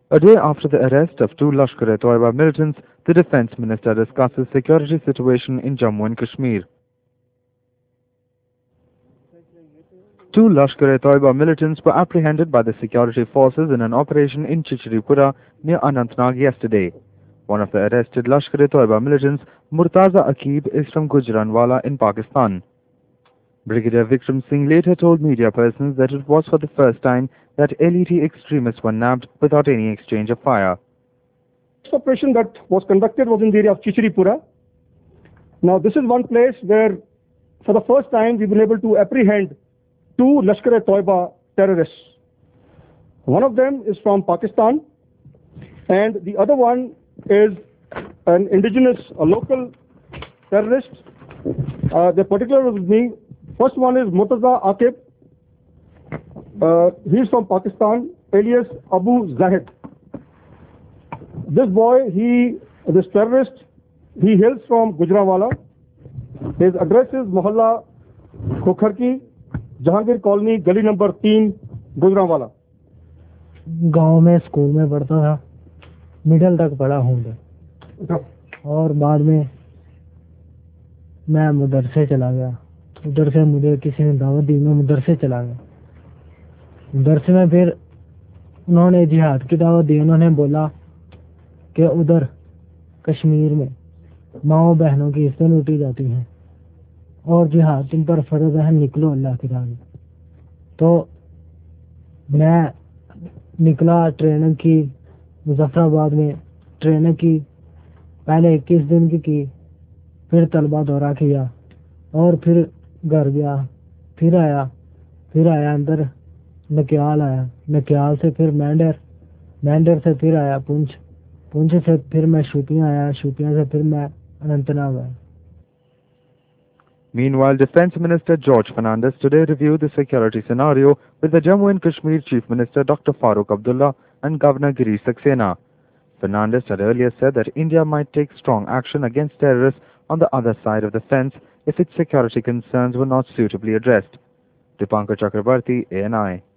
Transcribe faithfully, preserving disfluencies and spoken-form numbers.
A day after the arrest of two Lashkar-e-Toiba militants, the Defence Minister discusses security situation in Jammu and Kashmir. Two Lashkar-e-Toiba militants were apprehended by the security forces in an operation in Chicharipura near Anantnag yesterday. One of the arrested Lashkar-e-Toiba militants, Murtaza Aqib, is from Gujranwala in Pakistan. Brigadier Vikram Singh later told media persons that it was for the first time that L E T extremists were nabbed without any exchange of fire. This operation that was conducted was in the area of Chicharipura. Now this is one place where for the first time we've been able to apprehend two Lashkar-e-Toiba terrorists. One of them is from Pakistan and the other one is an indigenous, a local terrorist. Uh, the particular with me, first one is Murtaza Aqib. Uh, he's from Pakistan, alias Abu Zahid. This boy, he, this terrorist, he hails from Gujranwala. His address is Mohalla Khokharki, Jahangir Colony, गली number तीन, गुजरांवाला. गांव में school में पढ़ता था, middle तक पढ़ा हूँ और बाद में मैं मदरसे चला गया. उधर से मुझे किसी ने दावत दी, मैं मदरसे चला गया. मदरसे में फिर उन्होंने जिहाद की दावत दी. उन्होंने बोला कि उधर कश्मीर में माओ बहनों की इज्जतें लूटी जाती हैं और जिहाद तुम पर फर्ज है, निकलो अल्लाह की राह में. तो मैं निकला, ट्रेनिंग की मुजफ्फराबाद में. ट्रेनिंग की पहले इक्कीस दिन की की फिर तलबा दौरा किया और फिर घर गया, फिर आया फिर आया अंदर नक्याल आया, नक्याल से फिर मैंडर, मैंडर से फिर आया पुंछ, पुंछ से फिर मैं शोपियां आया, शोपियां से फिर मैं अनंतनाग आया. Meanwhile, Defence Minister George Fernandes today reviewed the security scenario with the Jammu and Kashmir Chief Minister Doctor Farooq Abdullah and Governor Girish Saxena. Fernandes had earlier said that India might take strong action against terrorists on the other side of the fence if its security concerns were not suitably addressed. Dipankar Chakrabarti, A N I.